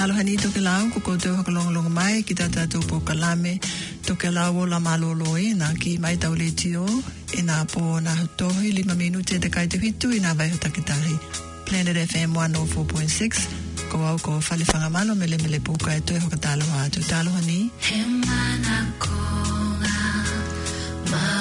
talo hani to ke lau ko ko te hakalong mai ki tata to po kalame to ke lau la malolo na ki mai tau le tio ina po na to 5 minute de kai te hitu ina vai hota ki tahi Planet FM 104.6 ko au ko fale fanga malo mele po kai to hakatalo ha to talo hani hemana ko ma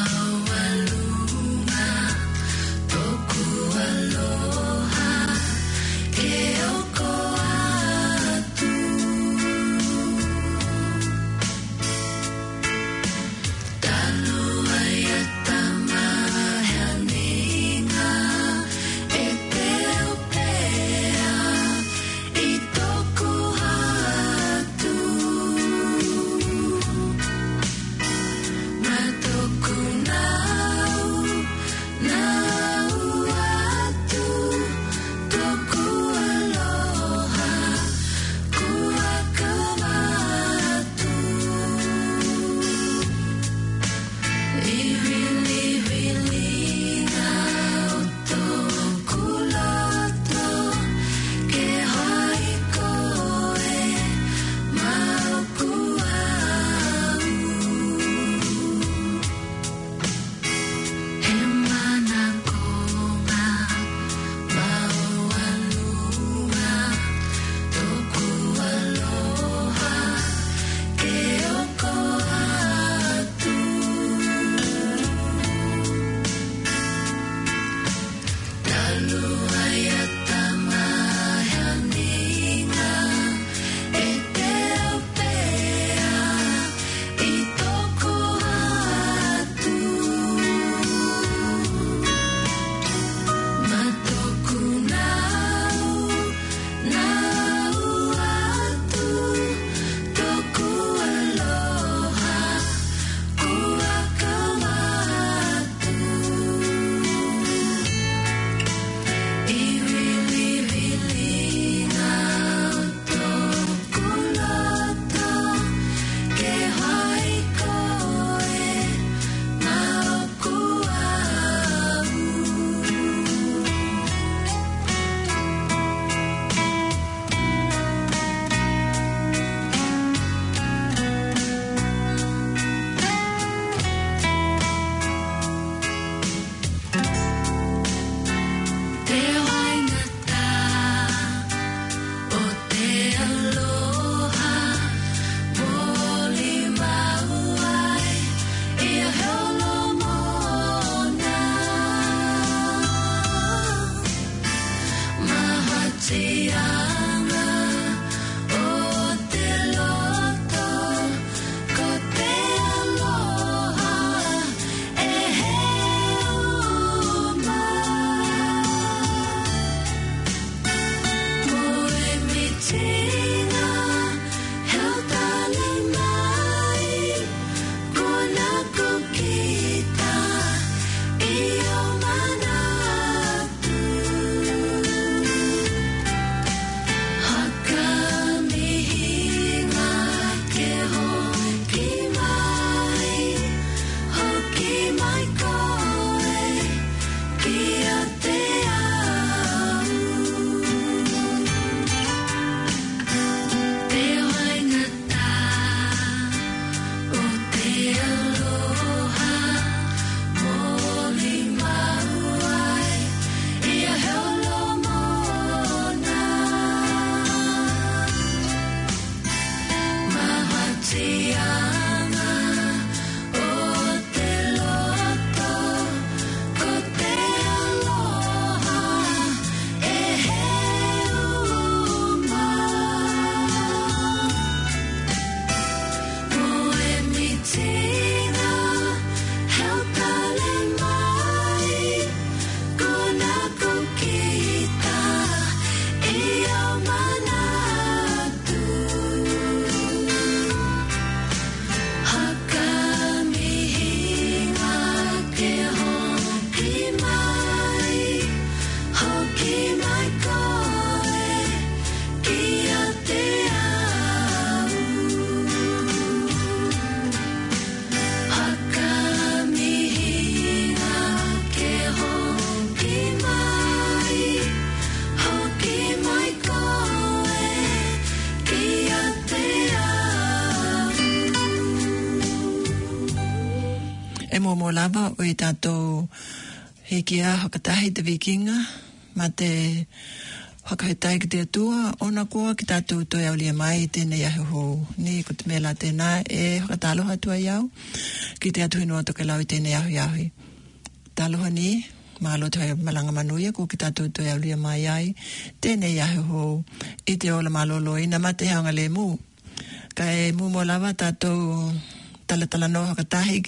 mo lava o I tātou he kia hakatahi te vikinga, ma te whakahetai ki te atua, ona koa ki tātou toi au lia mai tēnei ahi hou. Ni ko te mela tēnā e whakataloha tua iau, ki te atu hinua toke lau I tēnei ahi ahi. Taloha ni, mahalo toi malanga manuia, ko ki tātou toi au lia mai ai, tēnei ahi hou, I te ola malolo ina ma te haunga le mū. Ka e mū mo lava tātou talatala no hakatahi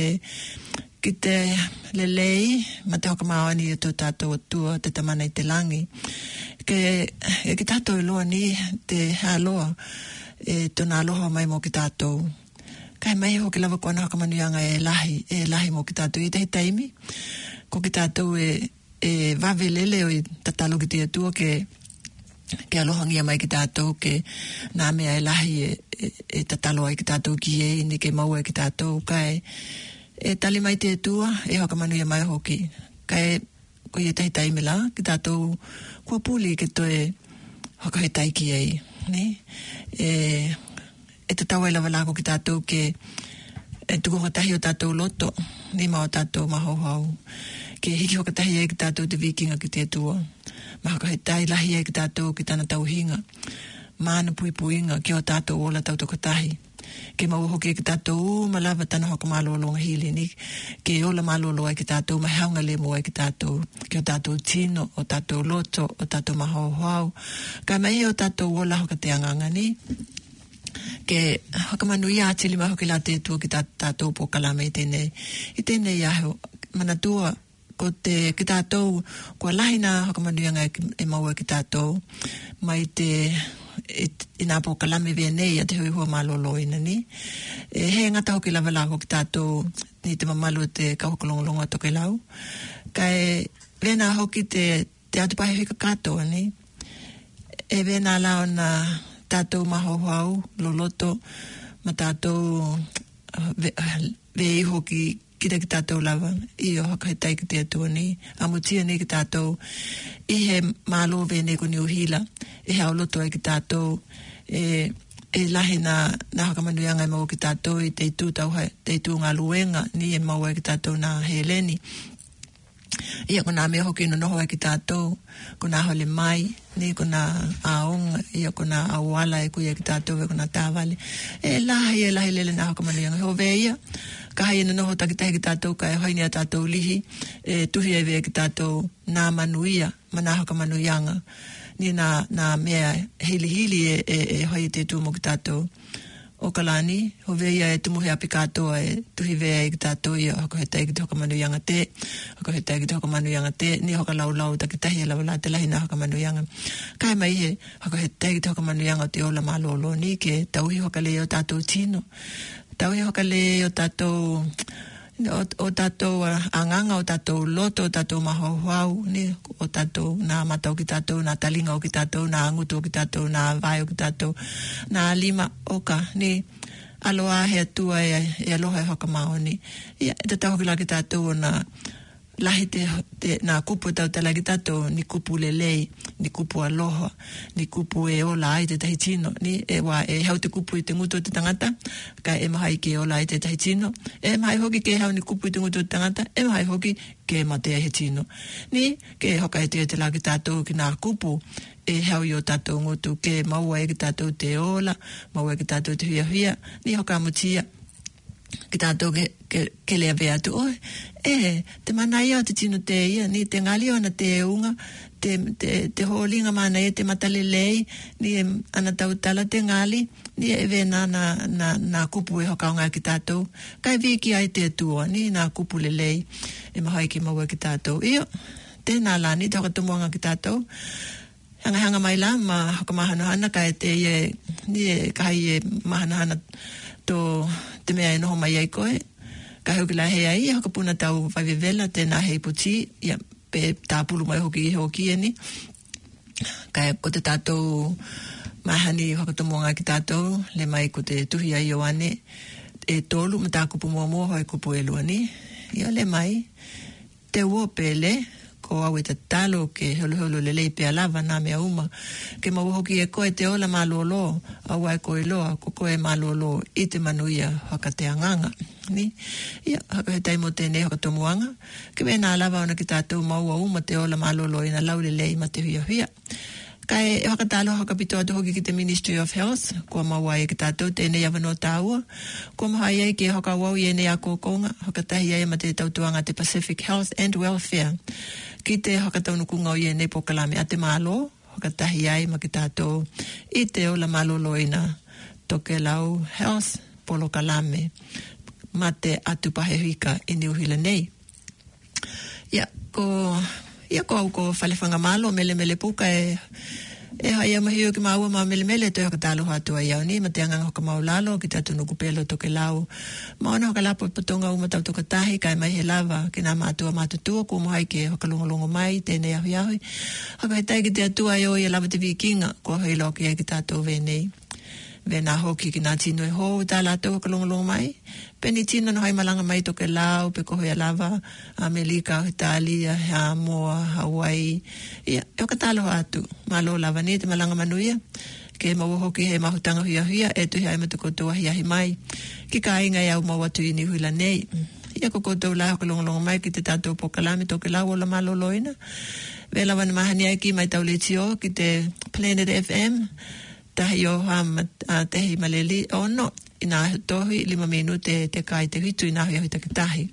ki te lelei, ma te hokamawani e tō tātou atua, te tamana I te langi. Ki tātou I loa ni, te haloa, e tōna aloha mai mo ki tātou. Kai mai hoki lava kua na hokamanuianga e lahi mo ki tātou. I te taimi, ko ki tātou e wavelele o I tatalo ki te atua ke alohangia mai ki tātou, ke nā mea e lahi e tatalo ai ki tātou ki ni ke maua ki tātou, kai e tali mai te atua, e hokamanuia mai hoki. Kai ko I te taimi la, ki tātou kua puli ke toe hokahetai ki ei, ne? E te tau e lava lako ki tātou ke tuku hokatahi o tātou loto, ni mao tātou mahohau. Ke hiki hokatahi e ki tātou te vikinga ki te atua. Ma hokahetai lahi e ki tātou ki tāna tauhinga. Mana puipuinga ki o tātou ola tau tokatahi. Ke mau hoki e ki tātou malava tana hoka malolo ngā hili ni. Ke ola malolo e ki tātou mahaunga le mo e ki tātou. Ki o tātou tino, o tātou loto, o tātou mahohau. Ka mai o tātou ola hoka te anganga ni. Ke hokamanuia atili ma hoki la te tua ki tātou po kalame I tēnei aho manatua ko te ki tātou kua lahina hokamanuianga e maua ki tātou mai te ina po kalame venei a te hui hua malolo ina ni he ngata hoki lava lako ki tātou ni te mamalu te kauhokolongolonga toke lau kai vena hoki te atupahe hika katoa ni e vena lao na tātou mahohau, loloto, ma tātou vei hoki kita ki tātou lava, I o hakahetai ki te atua ni, amutia ni ki tātou, I he mālo vene ko ni uhila, I he auloto ai ki tātou, e lahi na hakamanuianga e mau ki tātou, I te itu ngā luenga, ni e mau ai ki tātou na Heleni. Ia ko nā mea hoki no noho ai ki tātou, ko nā hole mai, ni ko nā aonga, ia ko nā awala e kuia ki tātou, e ko nā tāwale. E lahi lele nā hokamanuianga. Ho veia, ka hai no noho takitahi ki tātou, ka e haini a tātou lihi, e tuhi e vea ki tātou nā manuia, ma nā hokamanuianga. Ni nā mea hili e hoi te tūmo ki tātou. O kalani, ho veia e tumuhi api katoa e tuhi vea e ki tātou ia hokohetai ki te hokamanuianga te, hokohetai ki te hokamanuianga te, ni hoka lau takitahi e lawa te lahi na hokamanuianga. Kai mai he hokohetai ki te hokamanuianga o te ola malolo ni ke tauhi hokale o tātou tino. Tauhi hokale o tātou o tātou anganga, o tātou loto, o tātou mahohau, ni o tātou nā matau ki tātou, nā talinga o ki tātou, nā angutu o ki tātou, nā vai o ki tātou, nā lima oka, ni aloa he atua e aloha e hokamao ni. Ia, te tau hoki la ki tātou o nā lahi nā kupu tau tala ki tātou, ni kupu lelei, ni kupu aloha, ni kupu e ola ai te tahi tino, ni e hau te kupu I te ngutu o te tangata, ka e mahai ke ola ai te tahi tino, e mahai hoki ke hau ni kupu I te ngutu o te tangata, e mahai hoki ke matea he tino. Ni, ke hoka e te la ki tātou ki nā kupu, e hau I o tātou ngutu, ke maua e ki tātou te ola, maua e ki tātou te huia, ni hoka amutia, ki tātou ke lea vea tu, te manai au te tino te ia, ni te ngali o na te unga, te holinga mana e te matalelei, ni e ana tautala te ngali, ni e vena na kupu e hokaunga ki tātou, kai viki ai te atua, ni na kupu lelei, e mahai ki maua ki tātou. Io, tēnā la, ni te hokatumuanga ki tātou, hanga mai la, ma hokamahanohana, kai te ie, ni e kai e mahanahana te mea e noho mai ai koe, ka hoki la hea I, hoka puna tau whaiwewela, tēnā hei puti, ia pe tāpulu mai hoki I hoki e ni, ka ko te tātou mahani hokatomonga ki tātou, le mai ko te tuhi ai o ane, e tolu, ma tā kupu mua hoi kupu e lua ni, ia le mai, te ua pele, ko au te talo ke holo le leipe alava na mea uma ke mau hoki e koe te ola malolo au ai koe loa ko koe malolo I te manuia haka te anganga ni ia haka he taimo tēnei haka tomuanga ke mena alava ona ki tātou maua uma te ola malolo ina lau le lei ma te hia kai haka talo haka pito atu hoki ki te Ministry of Health kua maua e ki tātou tēnei awano tāua kua maha iai ke haka wau i ene a kōkonga haka tahi iai ma te tautuanga te Pacific Health and Welfare ki te haka taunukunga o i ene pokalame a te malo haka tahi iai ma ki tātou I te ola malolo ina toke lau Health polo kalame ma te atu pahewika I Niuhila nei ia ko au ko whalewhanga malo mele puka e hai amahi o ki maua ma mele te haka talo hatu ai au ni ma te anganga hoka maulalo ki tatu nuku pelo toke lau ma ona hoka lapo patonga uma tau toka tahi kai mai he lava ki nā mātua mātutua ko mohai ke hoka longolongo mai tēnei ahui haka he tai ki te atua ai o I lava te vikinga ko hei loki ai ki tātou venei vena hoki ki nā tino e hou tā lātou hoka longolongo mai peni tina no hai malanga mai toke lau pe ko hea lava Amerika, Italia, Samoa, Hawaii ia hoka talo atu malo lava ni te malanga manuia ke mau hoki he mahutanga hia e tuhi ai matuko toa hi mai ki ka inga iau mau atu I Niuhila nei ia ko kotou la hoka longolongo mai ki te tātou pokalame toke lau o la malo loina vela wana mahani ai ki mai tauletio ki te Planet FM tahi o tehi maleli no ina tohi 5 minute te kai te hitu ina hui te tahi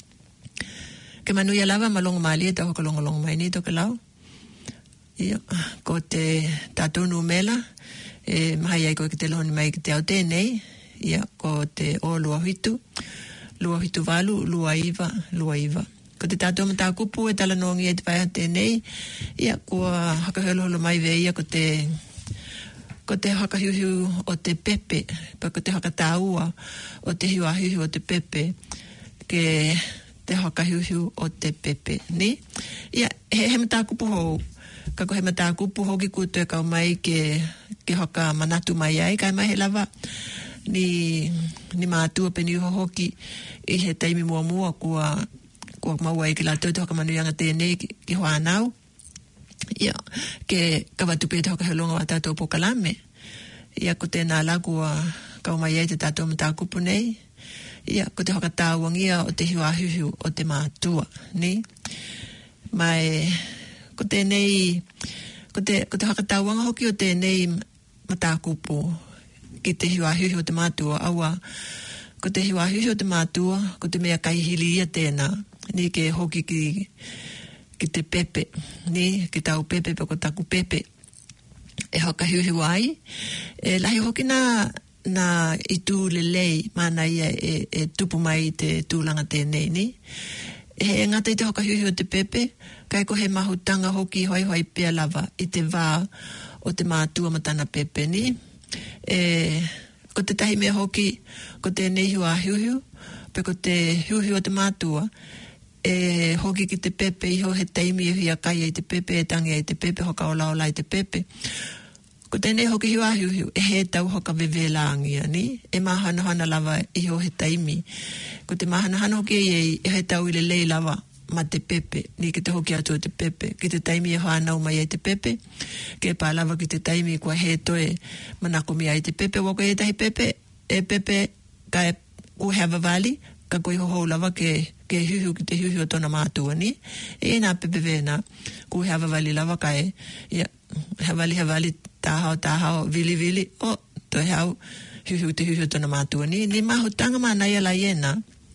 ke manuia lava malongo mali e hoka longolongo mai ni toke lau ia ko te tātou numela mahai ai ko ki te loni mai ki te au tēnei ia ko te o lua hitu walu lua iwa ko te tātou mata kupu e tala nongi e te waiha tēnei ia ko haka holo mai ve ia ko te haka hiuhiu o te pepe, pa ko te haka tāua o te hiuahiu o te pepe, ke te haka hiuhiu o te pepe, ni? Ia, he mata kupu hou, kako he mata kupu hou ki kutu e kau mai ke haka manatu mai ai, kai mai he lava, ni mātua peni uho hoki I he taimi mua kua maua I ki la tau te haka manuianga tēnei ki whanau, ia, ke kawatupe te hoka helonga wa tātou pokalame. Ia, ko tēnā lagua kau mai te tātou matakupu nei. Ia, ko te hoka tāwangia o te hiuahiu o te mātua, ni? Mai, ko tēnei, ko te hoka tāwanga hoki o tēnei matakupu ki te hiuahiu o te mātua, aua, ko te hiuahiu o te mātua, ko te mea kaihili ia tēnā, ni ke hoki ki te pepe, ni, ki tau pepe, pe ko taku pepe, e hoka hiuhiu ai, lahi hoki na I tū le lei, mana ia e tupu mai te tūlanga tēnei, ni, he ngata I te hoka hiuhiu o te pepe, kai ko he mahutanga hoki hoi pia lava I te wā o te mātua matana pepe, ni, ko te tahi mea hoki, ko tēnei hua hiuhiu, pe ko te hiuhiu o te mātua, hoki ki te pepe iho he taimi hia kai I te pepe tangi I te pepe hoka ola I te pepe ko tēnei hoki hiu he tau hoka vevelangia ni mahana lava iho he taimi ko te mahana hoki he tau I le lei lava ma te pepe ni ki te hoki atu te pepe ki te taimi e hanau mai te pepe ke pa lava ki te taimi kua he toe manako mi ai te pepe wako he tahi pepe pepe kai Uhava Valley ka koe ho lava ke hiuhiu ki te hiuhiu o tona mātua ni. Nā pepe vena, ko Uhava Valley lava kai, ia, Havali, tāhao, vili, toi hau, hiuhiu te hiuhiu o tona mātua ni. Ni mahutanga mana ia la iena,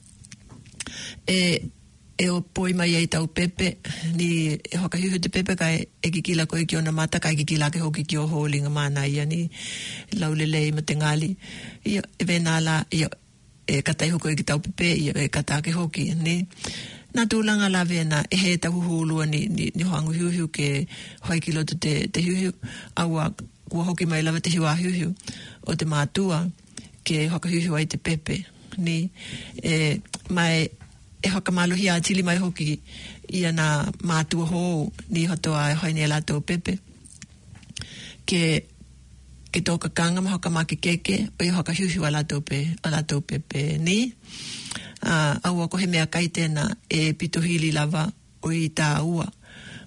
o poi mai ai tau pepe, ni hoka hiuhiu te pepe kai kikila koe ki ona mata, kai kikila ke hoki ki o holinga mana ia ni, laulelei ma te ngali. Ia, vena la, ia, katai hoko ki tau pepe ia katake hoki ni na tūlanga la vena he tau hulua ni hoangu hiuhiu ke hoi kiloto te hiuhiu aua kua hoki mai lava te hiuahiuhiu o te mātua ke hoka hiuhiu ai te pepe ni mai hoka maluhi a tili mai hoki ia na mātua hou ni hotoa hoi ne lato pepe ke toka kanga ma hoka maki keke o I hoka hiuhiu a lato pepe ni aua ko he mea kai tēnā pitohili lava o I tā ua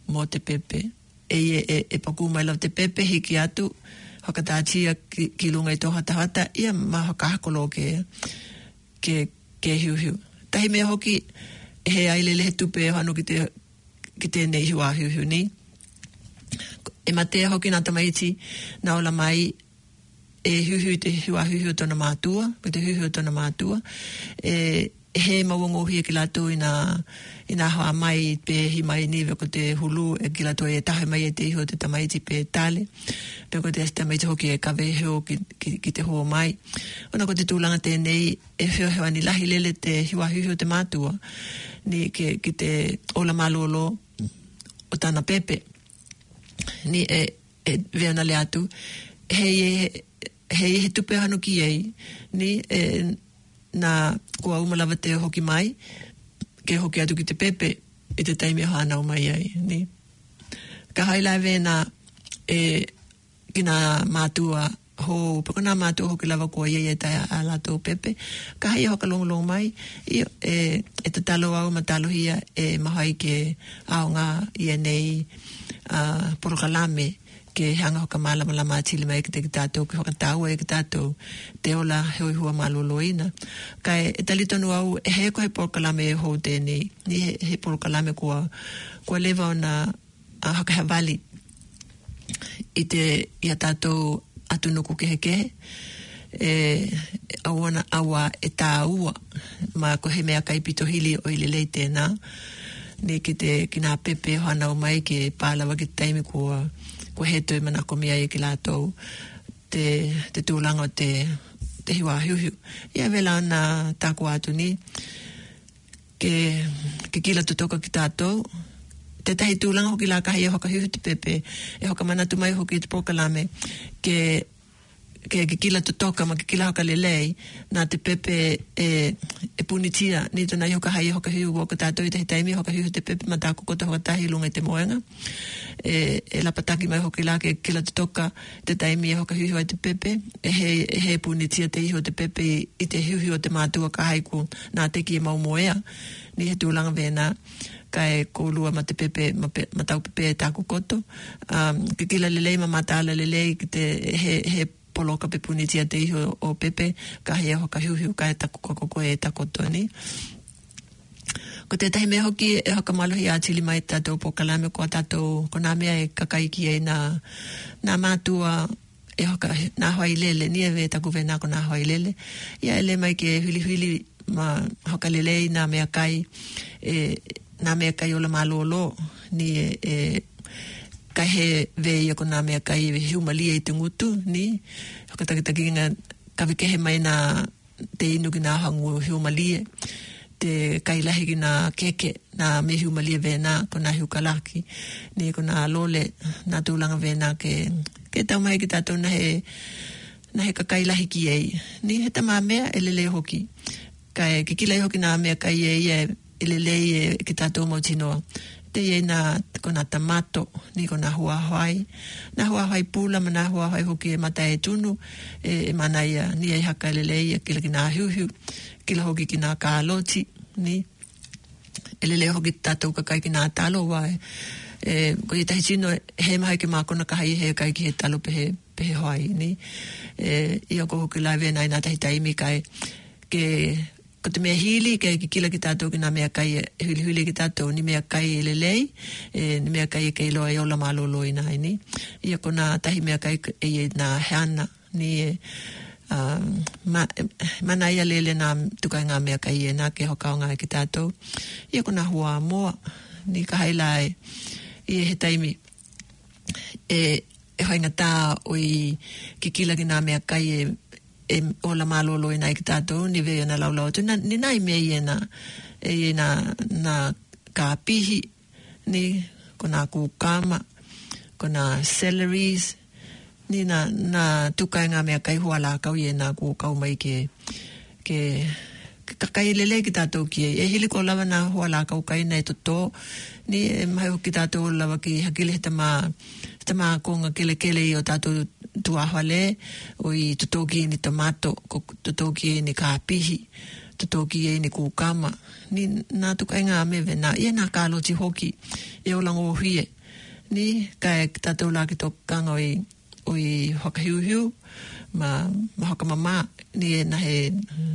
mo te pepe. E paku mai lau te pepe hiki atu, hakatātia ki lunga i tō hatahata, ia ma hakahakolo ke hiu. Tahi mea hoki, he ailele he tupe hanu ki te nei hiu a hiu ni. E matea hoki nā tamaiti, nā ola mai, e hiu te hiu a hiu tona mātua, pe te hiu tona mātua, he mawongohi e ki lato i nā hoa mai pe hi mai niwe ko te hulu e ki lato e tahe mai e te iho te tamaiti pe tale pe ko te tamaiti hoki e kawe heo ki te hoa mai ona ko te tūlanga tēnei e heo heo ani lahi lele te hiwa hiu te mātua ni ki te ola malolo o tana pepe ni e veana le atu hei he tupe hanu ki ei ni na kua umalawa te hoki mai, ke hoki atu ki te pepe, e te taimi hānau mai ai, ni. Ka hailai vena ki nā mātua ho, pako nā mātua hoki lava kua iei tai a lātou pepe, ka hai hoka long mai, e te talo au matalohia e mahai ke aonga ia nei porokalame, ke hanga hoka malama atili mai ki te tātou, ki hoka tāua e ki tātou, te ola hoi hua maloloina. Kai e talitonu au, e he koe porokalame e hou tēnei, ni he porokalame kua lewa o nā haka hawali, i a tātou atunuku kehe, awa e tā ua, ma ko he mea kai pito hili o ili lei tēnā, ni ki nā pepe hana o mai ke pālawa ki taimi kua he tui mana ko mea e ki lātou te tūlanga o te hiwa hiuhiu. Ia vela ana tāku atu ni ke kila tutoka ki tātou te tahi tūlanga hoki la kahi e hoka hiuhiu te pepe e hoka manatu mai hoki te pokalame ke kila tutoka ma ke kila hoka lelei nā te pepe e punitia ni tona i hoka hai hoka hiu o ka tātou i tahi taimi hoka hiu te pepe ma tāku kota hoka tahi lunga i te moenga e lapataki mai hoki la ke kila tutoka te taimi e hoka hiu ai te pepe he punitia te iho te pepe i te hiu o te mātua ka haiku nā teki e mau moea ni he tūlanga vena kai kolua ma te pepe ma tau pepe e tāku koto ke kila lelei ma mātāla lelei ki te he poloka pe punitia te iho o pepe ka hea hoka hiuhiu ka e taku koko e takoto ni. Ko te tahi mea hoki e hoka malohi a tili mai tātou pokalame ko nā mea e kakaiki e nā mātua e hoka nā hoi lele ni e ve taku vena ko nā hoi lele ia ele mai ke huli ma hoka lelei nā mea kai ola malolo ni ka he vei ako nā mea kai hiumalia i te ngutu, ni? Hoka takitaki ngā kawike he mai nā te inu ki nā hangu hiumalia, te kailahi ki nā keke, nā me hiumalia vena, ko nā hiukalaki, ni ko nā lole, nā tūlanga vena ke tau mai ki tātou na he kakailahi ki ei. Ni he tamā mea e lele hoki. Kai ke kilai hoki nā mea kai e lele ki tātou mau tinoa. Te iei ko nā tamato, ni ko nā huahai. Nā huahai pula, ma nā huahai hoki e mata e tunu, e manaia, ni ei haka lelei, kila ki nā hiuhiu, kila hoki ki nā kāloti, ni. E lele hoki tātou kakai ki nā talo wai. Ko i tahi tino, he mahi ke mākona kahai he kai ki he talo pehe hoai, ni. Ia ko hoki lai vena i nā tahi taimi kai, ko te mea hili, ke kila ki tātou ki nā mea kai, huli ki tātou, ni mea kai e lelei, ni mea kai e kei loa e ola malolo i nai, ni. Ia ko nā tahi mea kai e nā heana, ni mana ia lele nā tukai ngā mea kai e nā ke hoka o ngā ki tātou. Ia ko nā hua moa, ni ka hailai, i he taimi, e hoinga tā o i ki kila ki nā mea kai e ola malolo i nai ki tātou, ni vea na laulau tu, ni nai mea i na ka pihi, ni ko nā kūkama, ko nā celeries, ni na tukai ngā mea kai hua lākau i nā kūkau mai ke kakai lele ki tātou ki e hili ko lawa nā hua lākau kai nei toto, ni e mai o ki tātou lawa ki hakile tama konga kele i o tātou tuahale o i tutoki ni tomato, tutoki ni kāpihi, tutoki ni kūkama. Ni nā tukai ngā mewe nā, ia nā kāloti hoki, e o lango hie. ni kai tātou la ki tō kanga oi hoka hiu ma hoka mama ni nahe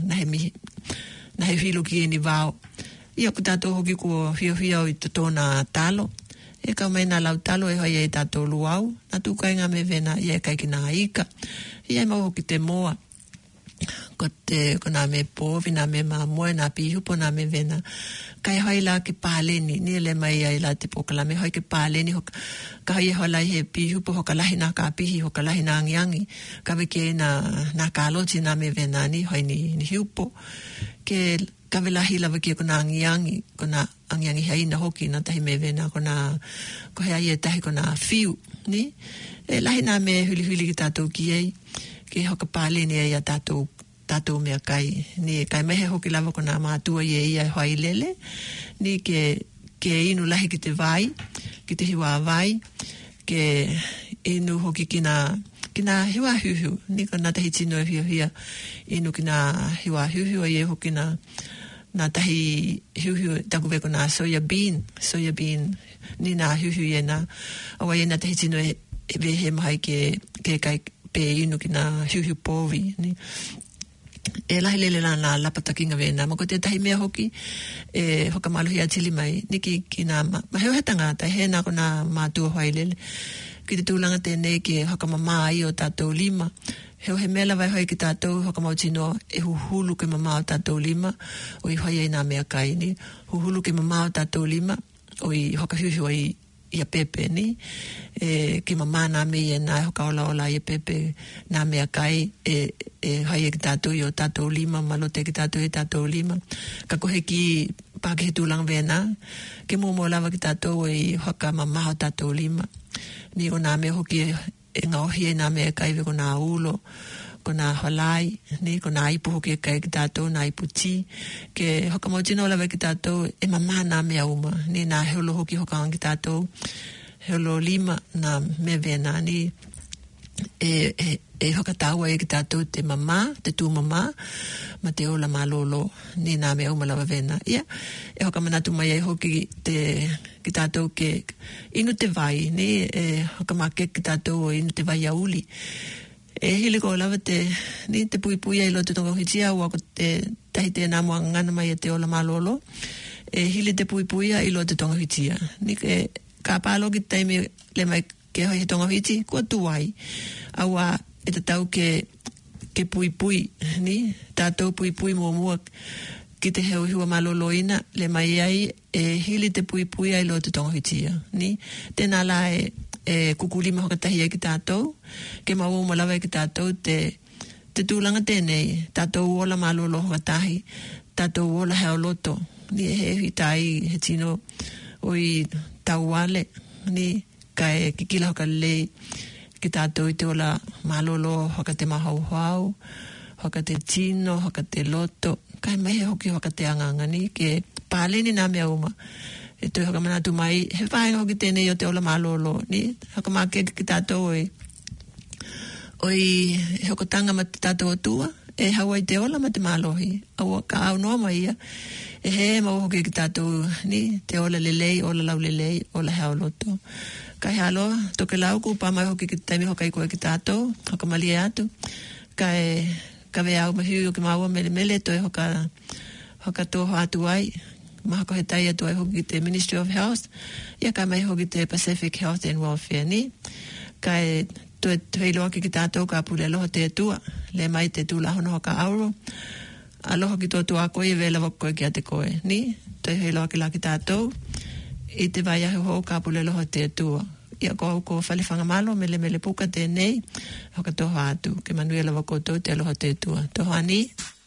whilu ki ni vāo. Ia ku tātou hoki ko hia i tōna talo. E ka mai nā lau talo e hoi e tātou luau. Nā tūkai ngā me vena ia kai ki nā ika. Ia mau hoki te moa. Ko nā me pōwi, nā me mā moe, nā pihupo, nā me vena. Kai hoi la ki pāleni, ni le mai ai la te pokalame, hoi ki pāleni, ka hoi e hoa lai he pihupo, hoka lahi nā ka pihi, hoka lahi nā ngiangi, ka weke nā kāloti nā me vena ni, hoi ni hiupo. Ke ka welahi la weke ko nā ngiangi, ko nā angiangi haina hoki, nā tahi me vena, ko hea i e tahi ko nā whiu, ni? E lahi nā me huli ki tātou ki ei, ke hoka pāleni ai a tātou mea kai. Ni kai mehe hoki lava ko nā mātua i e ia hoi lele. Ni ke inu lahi ki te vai, ki te hiwa vai, ke inu hoki ki nā hiwa huhu. Ni ko nā tahi tino e hia inu ki nā hiwa huhu ai e hoki nā tahi huhu taku veko nā soya bean. Ni nā huhu e nā. Awa e nā tahi tino e vehe mahai ke kai pe inu ki nā huhu pōwi. Ni e lahi lele nā lapatakinga vena. Ma ko te tahi mea hoki, e hoka maluhi a tili mai, niki ki nā maheo he tangata, he nā ko nā mātua hoi lele. Ki te tūlanga tēnei ke hoka mamā ai o tātou lima. Heo he mela vai hoi ki tātou, hoka mau tino e huhulu ke mamā o tātou lima, o i hoi ai nā mea kai ni. Huhulu ke mamā o tātou lima, o i hoka huhu ai ia pepe ni. Ki mamā nā mea nā hoka ola ia pepe nā mea kai e hoi e ki tātou i o tātou lima, malote ki tātou i tātou lima. Ka kohe ki pāke he tūlanga vena, ke mō lava ki tātou i hoka mamā o tātou lima. Ni o nā mea hoki e ngā ohi e nā mea kai ko nā ulo, ko nā halai, ni ko nā ipu hoki e kai ki tātou, nā ipu ti. Ke hoka mau tino lava ki tātou e mamā nā mea uma, ni nā heolo hoki hoka ang ki tātou, heolo lima nā mea vena, ni e hoka tāua e ki tātou te mamā, te tū mamā, ma te ola mālolo, ni nā mea uma lava vena. Ia, e hoka manatu mai e hoki ki tātou ke inu te vai, ni hoka make ki tātou o inu te vai a uli. E hili ko lava te pui ai lo te tonga hitia, ua ko te tahi te nā mua ngana mai e te ola mālolo, e hili te pui ai lo te tonga hitia. Ni ka pālo ki taimi le mai ke hoi he tonga hiti, kua tuai. Aua e te tau ke pui, ni? Tātou pui mua ki te heo hiwa maloloina, le mai ai e hili te pui ai lo te tonga hitia, ni? Tēnā la e kukulima hoka tahi ai ki tātou, ke mau malawa ki tātou te tūlanga tēnei, tātou ola malolo hoka tahi, tātou ola heo loto, ni he hitai he tino oi tauale, ni? Kai kikila hoka lei ki tātou i te ola malolo hoka te mahauhau, hoka te tino, hoka te loto, kai mehe hoki hoka te angangani, ke pāleni nā mea uma. E toi hoka manatu mai, he whaenga hoki tēnei o te ola malolo, ni? Hoka make ki tātou oi hoko tanga ma te tātou atua, e hawa i te ola ma te malohi, awa ka au noa mai ia, e he mau hoki ki tātou, ni? Te ola lelei, ola lau lelei, ola heo loto. Kai halo, toke lau ku pāmai hoki ki taimi hoka i koe ki tātou, hoka mali e atu. Kai kawe au mahiu o ki maua mele, toi hoka toho atu ai, mahako he tai atu ai hoki ki te Ministry of Health, ia kai mai hoki te Pacific Health and Welfare, ni? Kai toi heiloa ki tātou ka pule aloha te atua, le mai te tūla hono hoka auro, aloha ki tō tua koe, vela wakoe ki a te koe, ni? Toi heiloa ki la ki tātou, i te vai ahe ho ka pule loho te atua. Ia ko whalewhanga malo, mele puka tēnei, hoka toho atu, ke manuela wako tō te aloha te atua. Toho ani?